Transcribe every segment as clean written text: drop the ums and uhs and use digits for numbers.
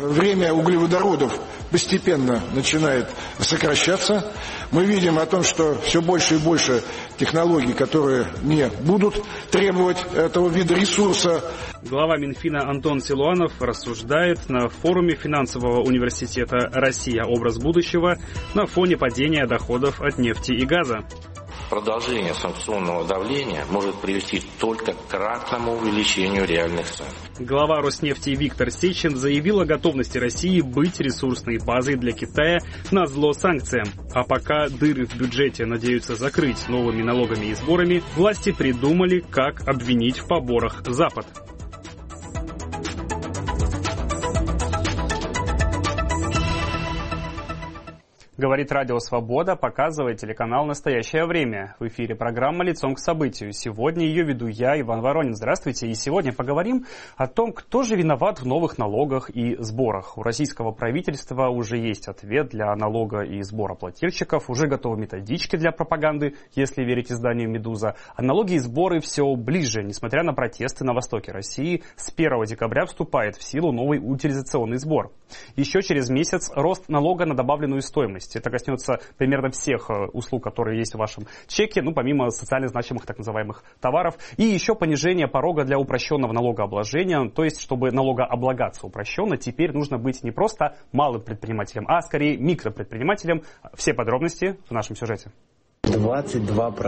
время углеводородов постепенно начинает сокращаться. Мы видим о том, что все больше и больше технологий, которые не будут требовать этого вида ресурса. Глава Минфина Антон Силуанов рассуждает на форуме финансового университета «Россия. Образ будущего» на фоне падения доходов от нефти и газа. Продолжение санкционного давления может привести только к кратному увеличению реальных цен. Глава Роснефти Виктор Сечин заявил о готовности России быть ресурсной базой для Китая назло санкциям. А пока дыры в бюджете надеются закрыть новыми налогами и сборами, власти придумали, как обвинить в поборах Запад. Говорит Радио Свобода, показывает телеканал «Настоящее время». В эфире программа «Лицом к событию». Сегодня ее веду я, Иван Воронин. Здравствуйте. И сегодня поговорим о том, кто же виноват в новых налогах и сборах. У российского правительства уже есть ответ для налога и сбороплательщиков. Уже готовы методички для пропаганды, если верить изданию «Медуза». А налоги и сборы все ближе. Несмотря на протесты на востоке России, с 1 декабря вступает в силу новый утилизационный сбор. Еще через месяц рост налога на добавленную стоимость. Это коснется примерно всех услуг, которые есть в вашем чеке, помимо социально значимых так называемых товаров. И еще понижение порога для упрощенного налогообложения. То есть, чтобы налогооблагаться упрощенно, теперь нужно быть не просто малым предпринимателем, а скорее микропредпринимателем. Все подробности в нашем сюжете. 22%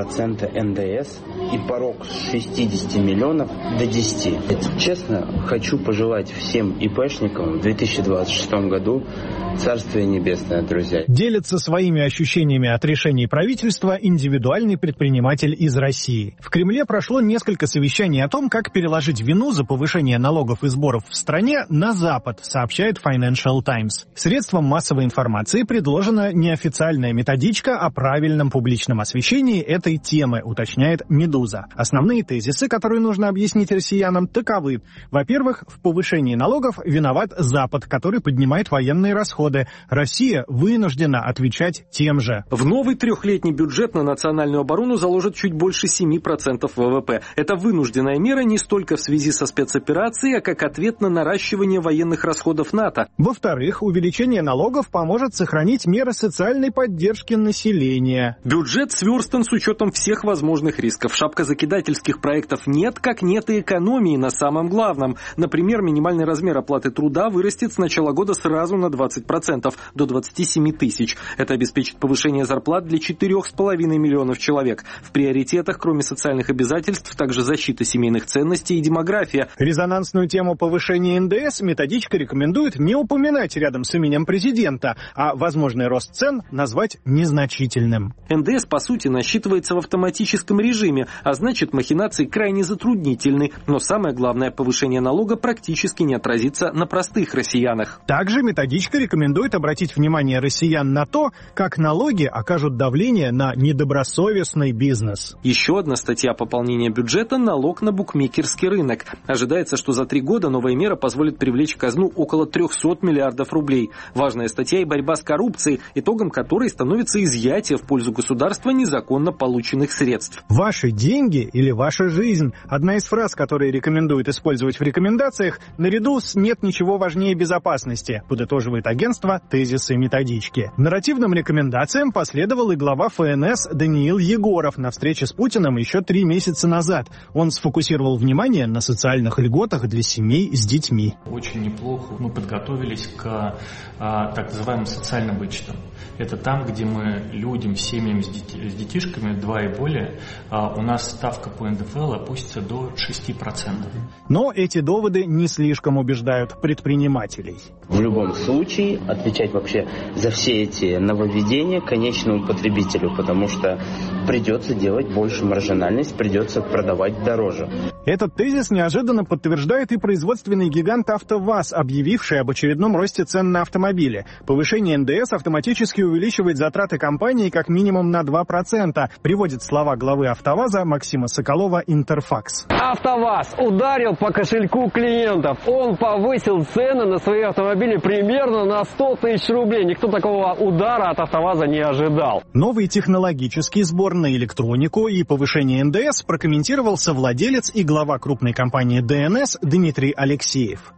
НДС и порог с 60 миллионов до 10. Честно, хочу пожелать всем ИПшникам в 2026 году Царствие Небесное, друзья. Делится своими ощущениями от решений правительства индивидуальный предприниматель из России. В Кремле прошло несколько совещаний о том, как переложить вину за повышение налогов и сборов в стране на Запад, сообщает Financial Times. Средством массовой информации предложена неофициальная методичка о правильном публичном освещении этой темы, уточняет «Медуза». Основные тезисы, которые нужно объяснить россиянам, таковы. Во-первых, в повышении налогов виноват Запад, который поднимает военные расходы. Россия вынуждена отвечать тем же. В новый трехлетний бюджет на национальную оборону заложат чуть больше 7% ВВП. Это вынужденная мера не столько в связи со спецоперацией, а как ответ на наращивание военных расходов НАТО. Во-вторых, увеличение налогов поможет сохранить меры социальной поддержки населения. Бюджет сверстан с учетом всех возможных рисков. Шапкозакидательских проектов нет, как нет и экономии на самом главном. Например, минимальный размер оплаты труда вырастет с начала года сразу на 20%, до 27 тысяч. Это обеспечит повышение зарплат для 4,5 миллионов человек. В приоритетах, кроме социальных обязательств, также защита семейных ценностей и демография. Резонансную тему повышения НДС методичка рекомендует не упоминать рядом с именем президента, а возможный рост цен назвать незначительным. НДС, по сути, насчитывается в автоматическом режиме, а значит, махинации крайне затруднительны. Но самое главное, повышение налога практически не отразится на простых россиянах. Также методичка рекомендует обратить внимание россиян на то, как налоги окажут давление на недобросовестный бизнес. Еще одна статья пополнения бюджета – налог на букмекерский рынок. Ожидается, что за 3 года новая мера позволит привлечь в казну около 300 миллиардов рублей. Важная статья и борьба с коррупцией, итогом которой становится изъятие в пользу государства незаконно полученных средств. Ваши деньги или ваша жизнь – одна из фраз, которые рекомендуют использовать в рекомендациях, наряду с «нет ничего важнее безопасности», подытоживает агентство «Тезисы методички». Нарративным рекомендациям последовал и глава ФНС Даниил Егоров на встрече с Путиным еще 3 месяца назад. Он сфокусировал внимание на социальных льготах для семей с детьми. Очень неплохо мы подготовились к так называемым социальным вычетам. Это там, где мы людям, семьям с детишками 2 и более, у нас ставка по НДФЛ опустится до 6%. Но эти доводы не слишком убеждают предпринимателей. В любом случае, отвечать вообще за все эти нововведения конечному потребителю, потому что придется делать больше маржинальность, придется продавать дороже. Этот тезис неожиданно подтверждает и производственный гигант АвтоВАЗ, объявивший об очередном росте цен на автомобили. Повышение НДС автоматически увеличивает затраты компании как минимум на 2%, приводит слова главы АвтоВАЗа Максима Соколова Интерфакс. АвтоВАЗ ударил по кошельку клиентов. Он повысил цены на свои автомобили примерно на 100 тысяч рублей. Никто такого удара от АвтоВАЗа не ожидал. Новый технологический сбор на электронику и повышение НДС прокомментировал совладелец и глава крупной компании ДНС Дмитрий Алексеев.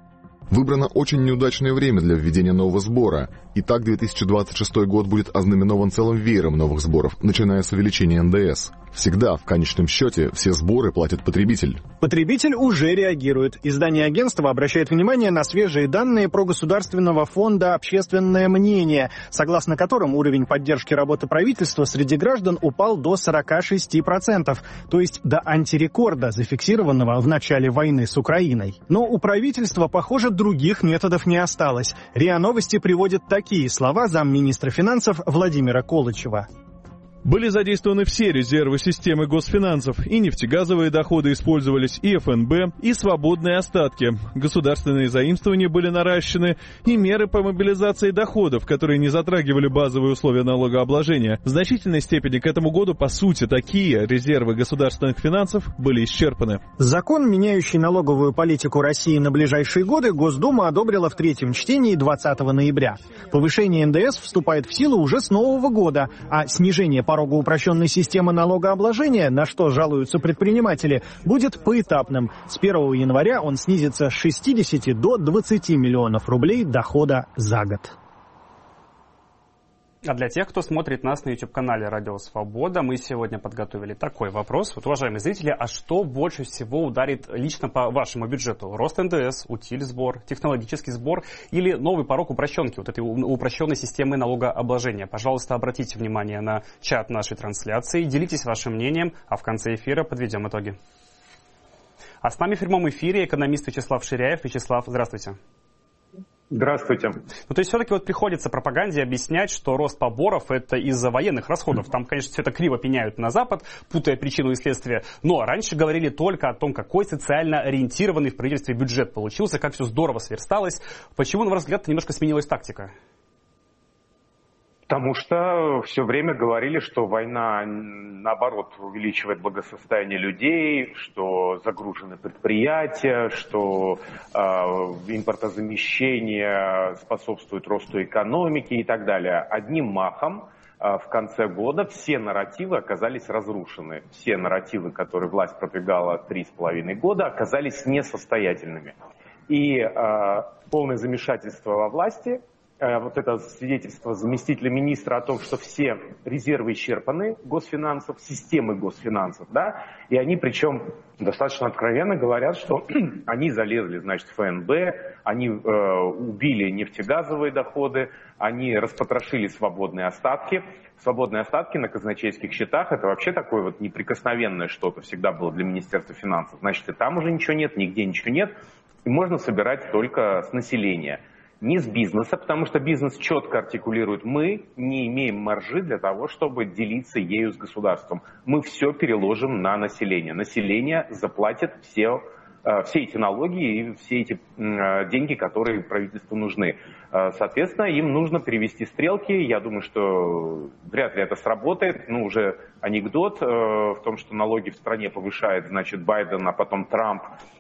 Выбрано очень неудачное время для введения нового сбора. И так 2026 год будет ознаменован целым веером новых сборов, начиная с увеличения НДС. Всегда, в конечном счете, все сборы платит потребитель. Потребитель уже реагирует. Издание агентства обращает внимание на свежие данные про Государственного фонда «Общественное мнение», согласно которым уровень поддержки работы правительства среди граждан упал до 46%, то есть до антирекорда, зафиксированного в начале войны с Украиной. Но у правительства, похоже, других методов не осталось. РИА Новости приводит такие слова замминистра финансов Владимира Колычева. Были задействованы все резервы системы госфинансов, и нефтегазовые доходы использовались, и ФНБ, и свободные остатки. Государственные заимствования были наращены, и меры по мобилизации доходов, которые не затрагивали базовые условия налогообложения. В значительной степени к этому году, по сути, такие резервы государственных финансов были исчерпаны. Закон, меняющий налоговую политику России на ближайшие годы, Госдума одобрила в третьем чтении 20 ноября. Повышение НДС вступает в силу уже с нового года, а снижение порога упрощенной системы налогообложения, на что жалуются предприниматели, будет поэтапным. С 1 января он снизится с 60 до 20 миллионов рублей дохода за год. А для тех, кто смотрит нас на YouTube-канале «Радио Свобода», мы сегодня подготовили такой вопрос. Вот, уважаемые зрители, а что больше всего ударит лично по вашему бюджету? Рост НДС, утиль-сбор, технологический сбор или новый порог упрощенки, вот этой упрощенной системы налогообложения? Пожалуйста, обратите внимание на чат нашей трансляции, делитесь вашим мнением, а в конце эфира подведем итоги. А с нами в прямом эфире экономист Вячеслав Ширяев. Вячеслав, здравствуйте. Здравствуйте. Ну, то есть все-таки вот приходится пропаганде объяснять, что рост поборов – это из-за военных расходов. Там, конечно, все это криво пеняют на Запад, путая причину и следствие. Но раньше говорили только о том, какой социально ориентированный в правительстве бюджет получился, как все здорово сверсталось. Почему, на ваш взгляд, немножко сменилась тактика? Потому что все время говорили, что война, наоборот, увеличивает благосостояние людей, что загружены предприятия, что импортозамещение способствует росту экономики и так далее. Одним махом в конце года все нарративы оказались разрушены. Все нарративы, которые власть продвигала 3,5 года, оказались несостоятельными. И полное замешательство во власти, вот это свидетельство заместителя министра о том, что все резервы исчерпаны госфинансов, системы госфинансов, да, и они причем достаточно откровенно говорят, что они залезли, значит, в ФНБ, они убили нефтегазовые доходы, они распотрошили свободные остатки. Свободные остатки на казначейских счетах — это вообще такое вот неприкосновенное что-то всегда было для Министерства финансов. Значит, и там уже ничего нет, нигде ничего нет, и можно собирать только с населения. Не с бизнеса, потому что бизнес четко артикулирует: мы не имеем маржи для того, чтобы делиться ею с государством. Мы все переложим на население. Население заплатит все эти налоги и все эти деньги, которые правительству нужны. Соответственно, им нужно перевести стрелки. Я думаю, что вряд ли это сработает. Ну, уже анекдот в том, что налоги в стране повышает, значит, Байден, а потом Трамп,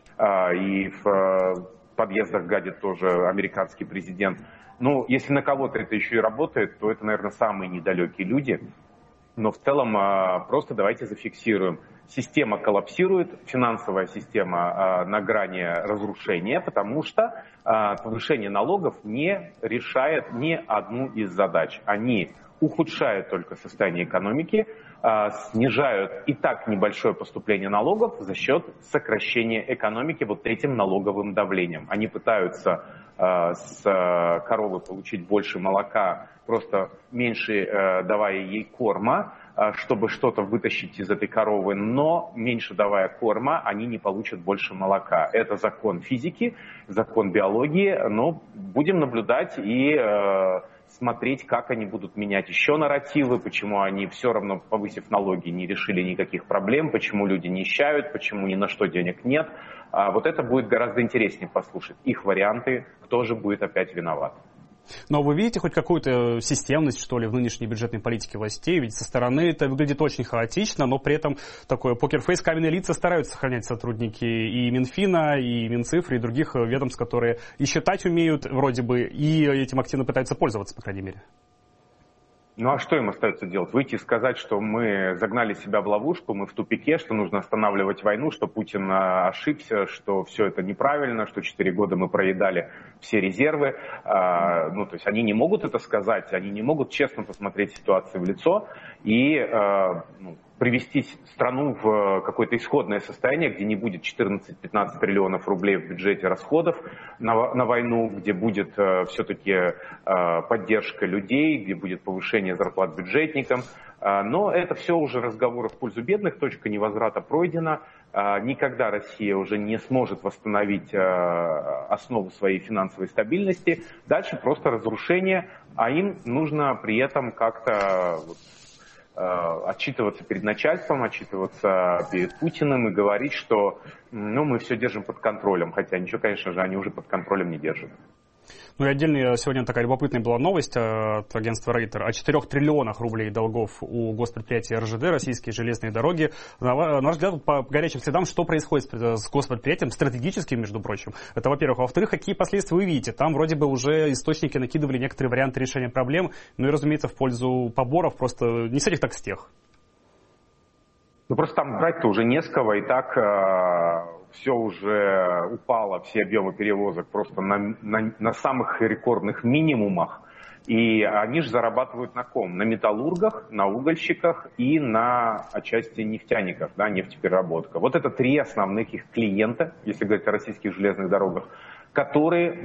и в подъездах гадит тоже американский президент. Ну, если на кого-то это еще и работает, то это, наверное, самые недалекие люди. Но в целом просто давайте зафиксируем. Система коллапсирует, финансовая система на грани разрушения, потому что повышение налогов не решает ни одну из задач. Они ухудшают только состояние экономики, снижают и так небольшое поступление налогов за счет сокращения экономики вот этим налоговым давлением. Они пытаются с коровы получить больше молока, просто меньше давая ей корма, чтобы что-то вытащить из этой коровы, но меньше давая корма, они не получат больше молока. Это закон физики, закон биологии, но будем наблюдать и смотреть, как они будут менять еще нарративы, почему они все равно, повысив налоги, не решили никаких проблем, почему люди нищают, почему ни на что денег нет. Вот это будет гораздо интереснее послушать. Их варианты, кто же будет опять виноват. Но вы видите хоть какую-то системность, что ли, в нынешней бюджетной политике властей? Ведь со стороны это выглядит очень хаотично, но при этом такое покерфейс, каменные лица стараются сохранять сотрудники и Минфина, и Минцифры, и других ведомств, которые и считать умеют вроде бы, и этим активно пытаются пользоваться, по крайней мере. Ну а что им остается делать? Выйти и сказать, что мы загнали себя в ловушку, мы в тупике, что нужно останавливать войну, что Путин ошибся, что все это неправильно, что 4 года мы проедали все резервы. То есть они не могут это сказать, они не могут честно посмотреть ситуацию в лицо и привести страну в какое-то исходное состояние, где не будет 14-15 триллионов рублей в бюджете расходов на войну, где будет все-таки поддержка людей, где будет повышение зарплат бюджетникам. Но это все уже разговоры в пользу бедных, точка невозврата пройдена. Никогда Россия уже не сможет восстановить основу своей финансовой стабильности. Дальше просто разрушение, а им нужно при этом как-то отчитываться перед начальством, отчитываться перед Путиным и говорить, что мы все держим под контролем. Хотя ничего, конечно же, они уже под контролем не держат. Ну и отдельно сегодня такая любопытная была новость от агентства Рейтер о 4 триллионах рублей долгов у госпредприятия РЖД, российские железные дороги. На ваш взгляд, по горячим следам, что происходит с госпредприятием, стратегическим, между прочим? Это, во-первых. Во-вторых, какие последствия вы видите? Там вроде бы уже источники накидывали некоторые варианты решения проблем, ну и, разумеется, в пользу поборов, просто не с этих, так с тех. Просто там брать-то уже не с кого, и так все уже упало, все объемы перевозок просто на самых рекордных минимумах. И они же зарабатывают на ком? На металлургах, на угольщиках и на отчасти нефтяниках, да, нефтепереработка. Вот это 3 основных их клиента, если говорить о российских железных дорогах, которые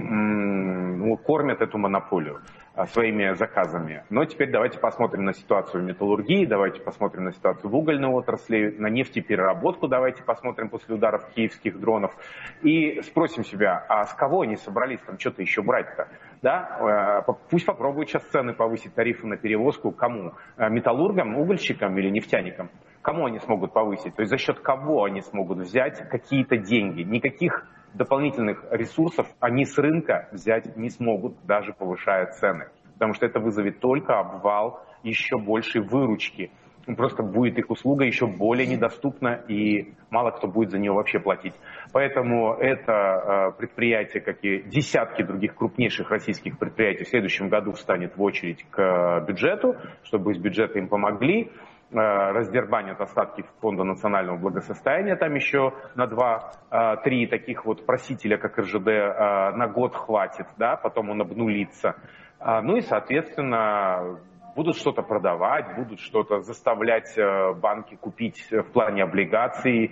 кормят эту монополию своими заказами. Но теперь давайте посмотрим на ситуацию в металлургии, давайте посмотрим на ситуацию в угольной отрасли, на нефтепереработку давайте посмотрим после ударов киевских дронов и спросим себя, а с кого они собрались там что-то еще брать-то? Да? Пусть попробуют сейчас цены повысить, тарифы на перевозку. Кому? Металлургам, угольщикам или нефтяникам? Кому они смогут повысить? То есть за счет кого они смогут взять какие-то деньги? Никаких дополнительных ресурсов они с рынка взять не смогут, даже повышая цены. Потому что это вызовет только обвал еще большей выручки. Просто будет их услуга еще более недоступна, и мало кто будет за нее вообще платить. Поэтому это предприятие, как и десятки других крупнейших российских предприятий, в следующем году встанет в очередь к бюджету, чтобы из бюджета им помогли. Раздербанят остатки Фонда национального благосостояния, там еще на 2-3 таких вот просителя, как РЖД, на год хватит, да, потом он обнулится. Ну и, соответственно, будут что-то продавать, будут что-то заставлять банки купить в плане облигаций,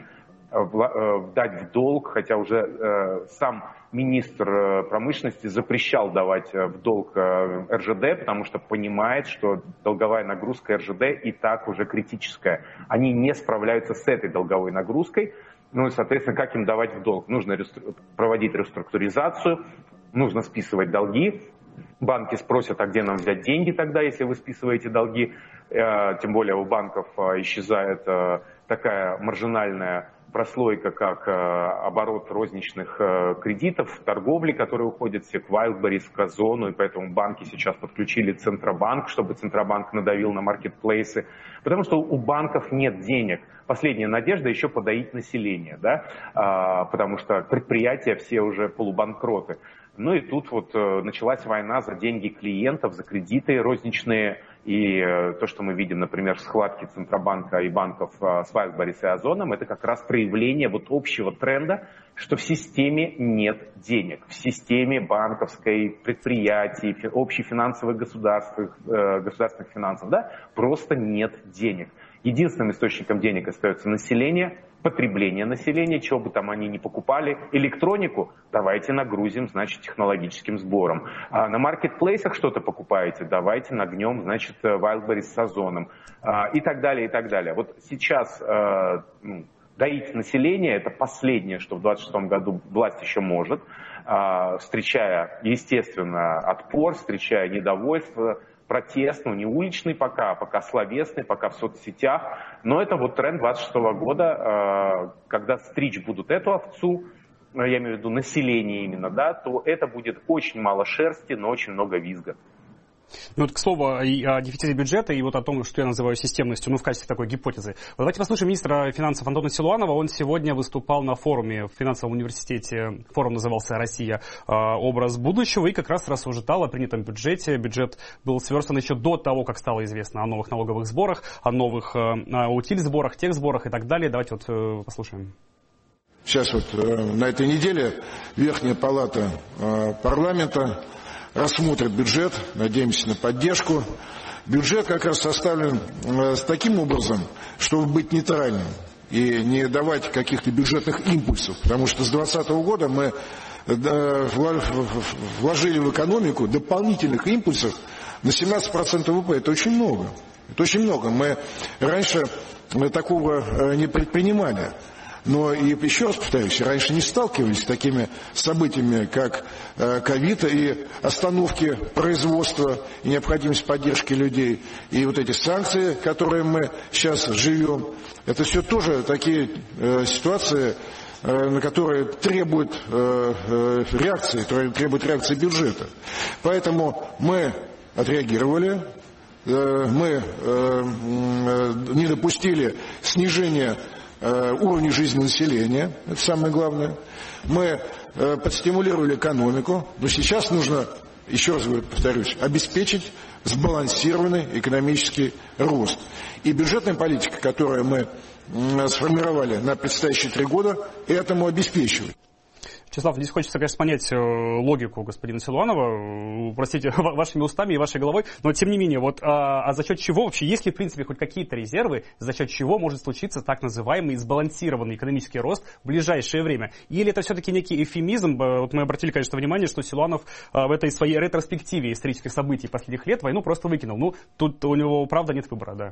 дать в долг, хотя уже сам министр промышленности запрещал давать в долг РЖД, потому что понимает, что долговая нагрузка РЖД и так уже критическая. Они не справляются с этой долговой нагрузкой, ну и, соответственно, как им давать в долг? Нужно проводить реструктуризацию, нужно списывать долги. Банки спросят, а где нам взять деньги тогда, если вы списываете долги? Тем более у банков исчезает такая маржинальная прослойка, как оборот розничных кредитов, торговли, которые уходят все к Wildberries, к Озону, и поэтому банки сейчас подключили Центробанк, чтобы Центробанк надавил на маркетплейсы, потому что у банков нет денег. Последняя надежда еще подоить население, да, потому что предприятия все уже полубанкроты. Ну и тут вот началась война за деньги клиентов, за кредиты розничные. И то, что мы видим, например, схватки Центробанка и банков с Wildberries и Озоном, это как раз проявление вот общего тренда, что в системе нет денег. В системе банковской, предприятий, общефинансовых государственных финансов, да, просто нет денег. Единственным источником денег остается население, потребление населения, чего бы там они ни покупали. Электронику давайте нагрузим, значит, технологическим сбором. А на маркетплейсах что-то покупаете, давайте нагнем, значит, Wildberries с Озоном. И так далее, и так далее. Вот сейчас доить население – это последнее, что в 2026 году власть еще может, встречая, естественно, отпор, встречая недовольство, протест, не уличный пока, а пока словесный, пока в соцсетях. Но это вот тренд 26 года, когда стричь будут эту овцу, я имею в виду население именно, да, то это будет очень мало шерсти, но очень много визга. Ну, вот, к слову, и о дефиците бюджета, и вот о том, что я называю системностью, ну, в качестве такой гипотезы. Вот давайте послушаем министра финансов Антона Силуанова. Он сегодня выступал на форуме в финансовом университете. Форум назывался «Россия. Образ будущего», и как раз рассуждал о принятом бюджете. Бюджет был сверстан еще до того, как стало известно о новых налоговых сборах, о новых утиль-сборах, техсборах и так далее. Давайте вот послушаем. Сейчас вот на этой неделе Верхняя палата парламента рассмотрит бюджет, надеемся на поддержку. Бюджет как раз составлен таким образом, чтобы быть нейтральным и не давать каких-то бюджетных импульсов, потому что с 2020 года мы вложили в экономику дополнительных импульсов на 17% ВВП. Это очень много. Это очень много. Мы раньше такого не предпринимали. Но и еще раз повторюсь, раньше не сталкивались с такими событиями, как ковид и остановки производства, и необходимость поддержки людей, и вот эти санкции, которые мы сейчас живем. Это все тоже такие ситуации, на которые требуют реакции, требуют реакции бюджета. Поэтому мы отреагировали, мы не допустили снижения уровня жизни населения, это самое главное. Мы подстимулировали экономику, но сейчас нужно, еще раз повторюсь, обеспечить сбалансированный экономический рост. И бюджетная политика, которую мы сформировали на предстоящие 3 года, этому обеспечивает. Вячеслав, здесь хочется, конечно, понять логику господина Силуанова, простите, вашими устами и вашей головой, но тем не менее, вот, а за счет чего вообще, есть ли в принципе хоть какие-то резервы, за счет чего может случиться так называемый сбалансированный экономический рост в ближайшее время? Или это все-таки некий эвфемизм? Вот мы обратили, конечно, внимание, что Силуанов в этой своей ретроспективе исторических событий последних лет войну просто выкинул. Ну, тут у него, правда, нет выбора, да.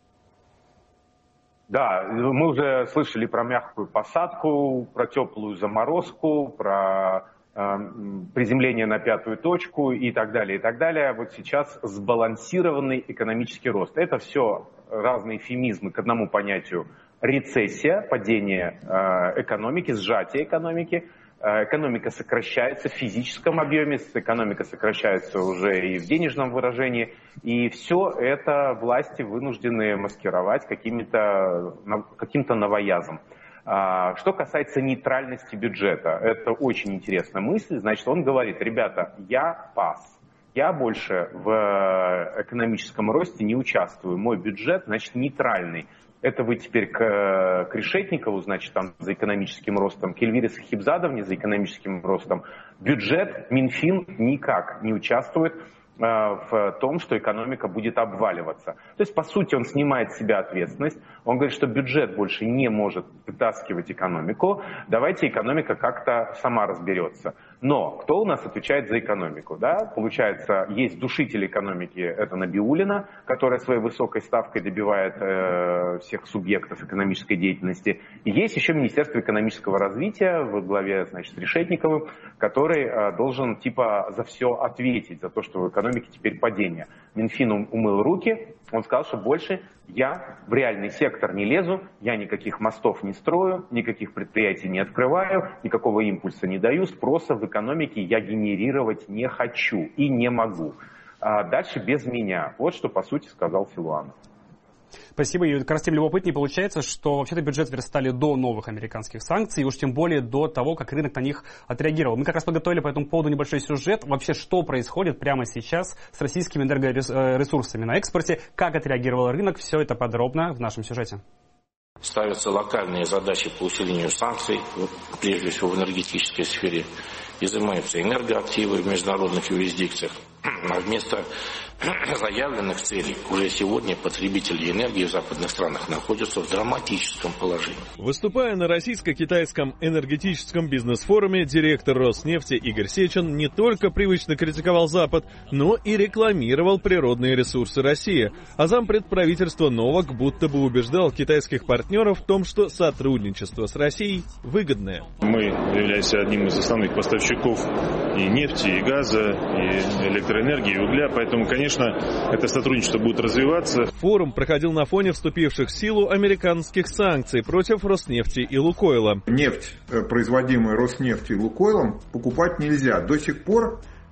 Да, мы уже слышали про мягкую посадку, про теплую заморозку, про приземление на 5-ю точку и так далее, и так далее. Вот сейчас сбалансированный экономический рост. Это все разные эвфемизмы к одному понятию: рецессия, падение экономики, сжатие экономики. Экономика сокращается в физическом объеме, экономика сокращается уже и в денежном выражении. И все это власти вынуждены маскировать каким-то новоязом. Что касается нейтральности бюджета, это очень интересная мысль. Значит, он говорит: ребята, я пас. Я больше в экономическом росте не участвую. Мой бюджет, значит, нейтральный. Это вы теперь к Решетникову, значит, там за экономическим ростом, к Эльвире Сахибзадовне за экономическим ростом. Бюджет, Минфин никак не участвует в том, что экономика будет обваливаться. То есть, по сути, он снимает с себя ответственность. Он говорит, что бюджет больше не может вытаскивать экономику. Давайте экономика как-то сама разберется. Но кто у нас отвечает за экономику? Да? Получается, есть душитель экономики, это Набиуллина, которая своей высокой ставкой добивает всех субъектов экономической деятельности. И есть еще Министерство экономического развития во главе, значит, с Решетниковым, который должен типа за все ответить, за то, что в экономике теперь падение. Минфин умыл руки, он сказал, что больше я в реальный сектор не лезу, я никаких мостов не строю, никаких предприятий не открываю, никакого импульса не даю, спроса в экономике я генерировать не хочу и не могу. А дальше без меня. Вот что, по сути, сказал Силуанов. Спасибо. И как раз тем любопытнее получается, что вообще-то бюджет верстали до новых американских санкций, и уж тем более до того, как рынок на них отреагировал. Мы как раз подготовили по этому поводу небольшой сюжет. Вообще, что происходит прямо сейчас с российскими энергоресурсами на экспорте, как отреагировал рынок, все это подробно в нашем сюжете. Ставятся локальные задачи по усилению санкций, прежде всего в энергетической сфере. Изымаются энергоактивы в международных юрисдикциях. А вместо заявленных целей уже сегодня потребители энергии в западных странах находятся в драматическом положении. Выступая на российско-китайском энергетическом бизнес-форуме, директор Роснефти Игорь Сечин не только привычно критиковал Запад, но и рекламировал природные ресурсы России. А зампред правительства Новак будто бы убеждал китайских партнеров в том, что сотрудничество с Россией выгодное. Мы являемся одним из основных поставщиков и нефти, и газа, и электроэнергии, и угля, поэтому, конечно, это сотрудничество будет развиваться. Форум проходил на фоне вступивших в силу американских санкций против Роснефти и Лукойла. Нефть, производимую Роснефтью и Лукойлом, покупать нельзя. До сих пор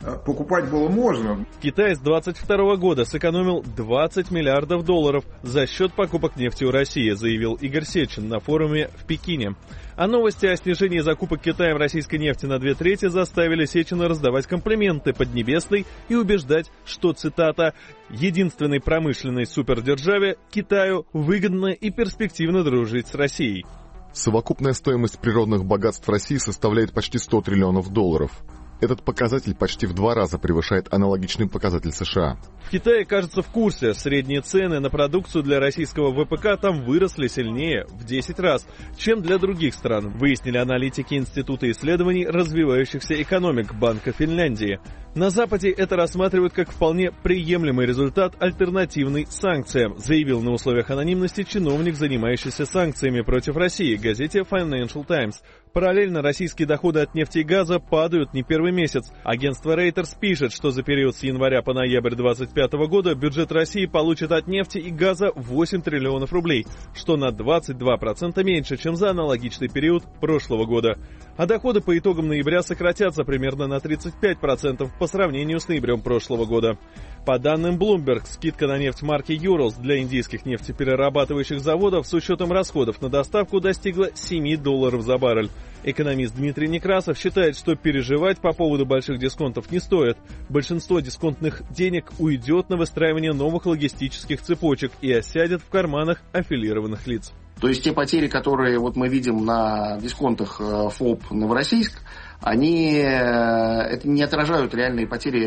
покупать было можно. Китай с 2022 года сэкономил $20 миллиардов за счет покупок нефти у России, заявил Игорь Сечин на форуме в Пекине. А новости о снижении закупок Китаем российской нефти на 2/3 заставили Сечина раздавать комплименты Поднебесной и убеждать, что, цитата, «единственной промышленной супердержаве Китаю выгодно и перспективно дружить с Россией». Совокупная стоимость природных богатств России составляет почти $100 триллионов. Этот показатель почти в 2 раза превышает аналогичный показатель США. В Китае, кажется, в курсе. Средние цены на продукцию для российского ВПК там выросли сильнее в 10 раз, чем для других стран, выяснили аналитики Института исследований развивающихся экономик Банка Финляндии. На Западе это рассматривают как вполне приемлемый результат альтернативной санкциям, заявил на условиях анонимности чиновник, занимающийся санкциями против России, газете Financial Times. Параллельно российские доходы от нефти и газа падают не первый месяц. Агентство Reuters пишет, что за период с января по ноябрь 2025 года бюджет России получит от нефти и газа 8 триллионов рублей, что на 22% меньше, чем за аналогичный период прошлого года. А доходы по итогам ноября сократятся примерно на 35% по сравнению с ноябрем прошлого года. По данным Bloomberg, скидка на нефть марки Urals для индийских нефтеперерабатывающих заводов с учетом расходов на доставку достигла $7 за баррель. Экономист Дмитрий Некрасов считает, что переживать по поводу больших дисконтов не стоит. Большинство дисконтных денег уйдет на выстраивание новых логистических цепочек и осядет в карманах аффилированных лиц. То есть те потери, которые вот мы видим на дисконтах ФОП Новороссийск, они это не отражают реальные потери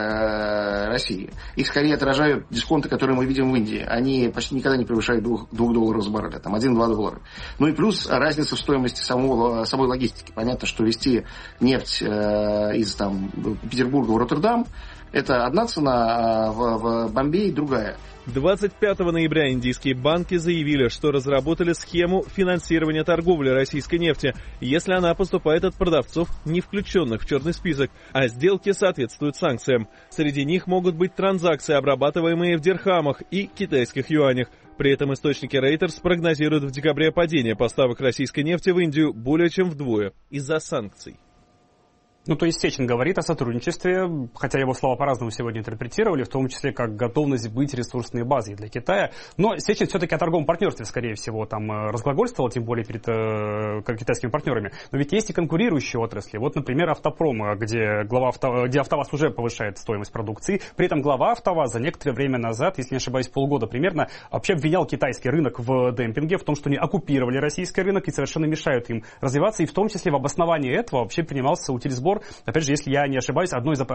России. Их скорее отражают дисконты, которые мы видим в Индии. Они почти никогда не превышают $2 за баррель, там 1-2 доллара. Ну и плюс разница в стоимости самой логистики. Понятно, что везти нефть из там, Петербурга в Роттердам — это одна цена, а в Бомбее другая. 25 ноября индийские банки заявили, что разработали схему финансирования торговли российской нефти, если она поступает от продавцов, не включенных в черный список, а сделки соответствуют санкциям. Среди них могут быть транзакции, обрабатываемые в дирхамах и китайских юанях. При этом источники Reuters прогнозируют в декабре падение поставок российской нефти в Индию более чем вдвое из-за санкций. Ну, то есть Сечин говорит о сотрудничестве, хотя его слова по-разному сегодня интерпретировали, в том числе как готовность быть ресурсной базой для Китая. Но Сечин все-таки о торговом партнерстве, скорее всего, там разглагольствовал, тем более перед китайскими партнерами. Но ведь есть и конкурирующие отрасли. Вот, например, Автопром, где АвтоВАЗ уже повышает стоимость продукции. При этом глава АвтоВАЗа некоторое время назад, если не ошибаюсь, полгода примерно, вообще обвинял китайский рынок в демпинге, в том, что они оккупировали российский рынок и совершенно мешают им развиваться. И в том числе в обосновании этого вообще принимался утилизбор. Опять же, если я не ошибаюсь, одно из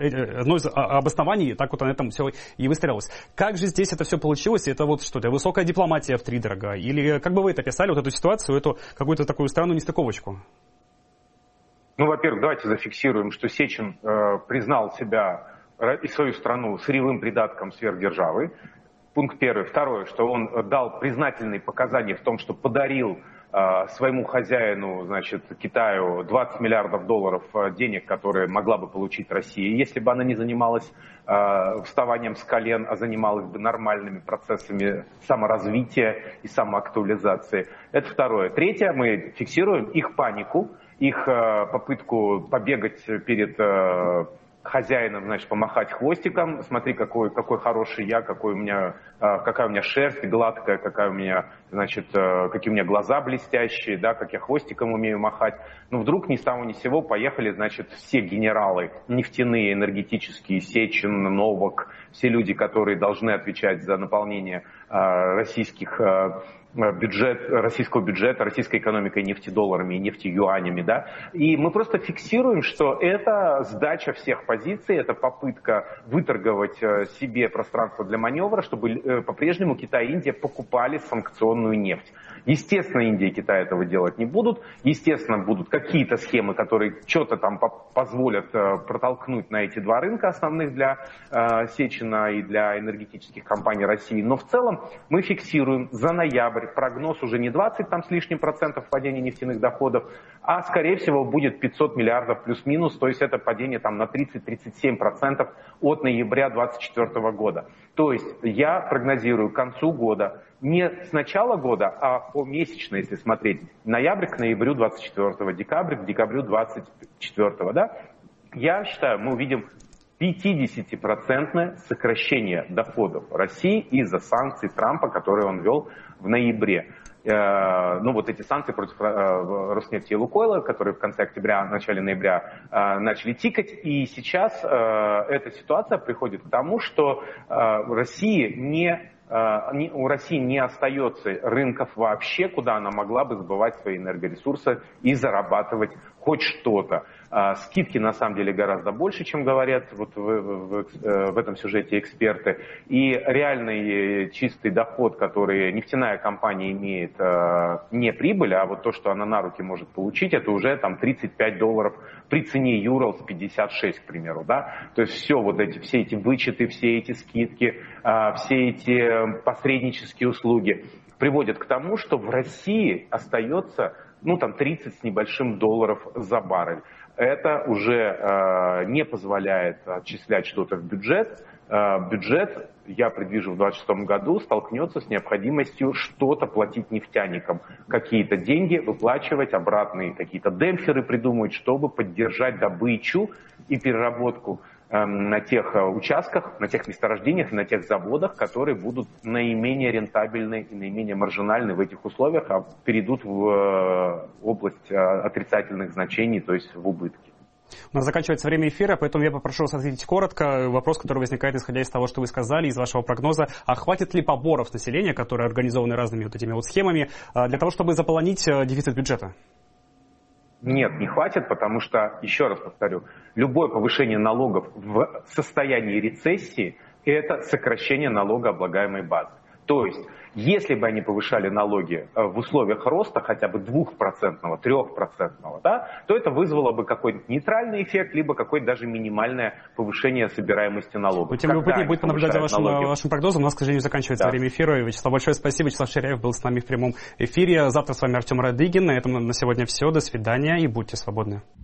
обоснований, так вот на этом все и выстроилось. Как же здесь это все получилось? Это вот что-то, высокая дипломатия втридорога? Или как бы вы это описали, вот эту ситуацию, эту какую-то такую странную нестыковочку? Ну, во-первых, давайте зафиксируем, что Сечин признал себя и свою страну сырьевым придатком сверхдержавы. Пункт первый. Второе, что он дал признательные показания в том, что подарил своему хозяину, значит, Китаю $20 миллиардов денег, которые могла бы получить Россия, если бы она не занималась вставанием с колен, а занималась бы нормальными процессами саморазвития и самоактуализации. Это второе. Третье, мы фиксируем их панику, их попытку побегать перед хозяином, значит, помахать хвостиком, смотри, какой хороший я, какая у меня шерсть гладкая, какая у меня, значит, какие у меня глаза блестящие, да, как я хвостиком умею махать. Но вдруг ни с того ни с сего поехали, значит, все генералы нефтяные, энергетические, Сечин, Новак, все люди, которые должны отвечать за наполнение российского бюджета, российской экономикой нефтедолларами и нефтеюанями, да. И мы просто фиксируем, что это сдача всех позиций, это попытка выторговать себе пространство для маневра, чтобы по-прежнему Китай и Индия покупали санкционную нефть. Естественно, Индия и Китай этого делать не будут. Естественно, будут какие-то схемы, которые что-то там позволят протолкнуть на эти два рынка основных для Сечина и для энергетических компаний России. Но в целом мы фиксируем за ноябрь прогноз уже не 20 там с лишним процентов падения нефтяных доходов, а скорее всего будет 500 миллиардов плюс-минус, то есть это падение там на 30-37% от ноября 2024 года. То есть я прогнозирую к концу года, не с начала года, а помесячно, если смотреть, ноябрь к ноябрю 24, декабрь к декабрю 24, да? я считаю, мы увидим 50% сокращение доходов России из-за санкций Трампа, которые он ввел в ноябре. Ну, вот эти санкции против Роснефти и Лукойла, которые в конце октября, начале ноября начали тикать. И сейчас эта ситуация приходит к тому, что у России не остается рынков вообще, куда она могла бы сбывать свои энергоресурсы и зарабатывать хоть что-то. Скидки на самом деле гораздо больше, чем говорят вот в этом сюжете эксперты. И реальный чистый доход, который нефтяная компания имеет, не прибыль, а вот то, что она на руки может получить, это уже там $35 при цене Urals 56, к примеру. Да? То есть все эти вычеты, все эти скидки, все эти посреднические услуги приводят к тому, что в России остается 30 с небольшим долларов за баррель. Это уже не позволяет отчислять что-то в бюджет. Бюджет, я предвижу, в 2026 году столкнется с необходимостью что-то платить нефтяникам. Какие-то деньги выплачивать, обратные какие-то демпферы придумывать, чтобы поддержать добычу и переработку на тех участках, на тех месторождениях, на тех заводах, которые будут наименее рентабельны и наименее маржинальны в этих условиях, а перейдут в область отрицательных значений, то есть в убытки. У нас заканчивается время эфира, поэтому я попрошу вас ответить коротко. Вопрос, который возникает, исходя из того, что вы сказали, из вашего прогноза. А хватит ли поборов с населения, которые организованы разными вот этими вот схемами, для того, чтобы заполонить дефицит бюджета? Нет, не хватит, потому что, еще раз повторю, любое повышение налогов в состоянии рецессии – это сокращение налогооблагаемой базы. То есть, если бы они повышали налоги в условиях роста хотя бы 2%, 3%, да, то это вызвало бы какой-то нейтральный эффект, либо какое-то даже минимальное повышение собираемости налогов. Тем любопытнее будет понаблюдать за вашим прогнозом. У нас, к сожалению, заканчивается время эфира. Вячеслав, большое спасибо. Вячеслав Ширяев был с нами в прямом эфире. Завтра с вами Артем Радыгин. На этом на сегодня все. До свидания и будьте свободны.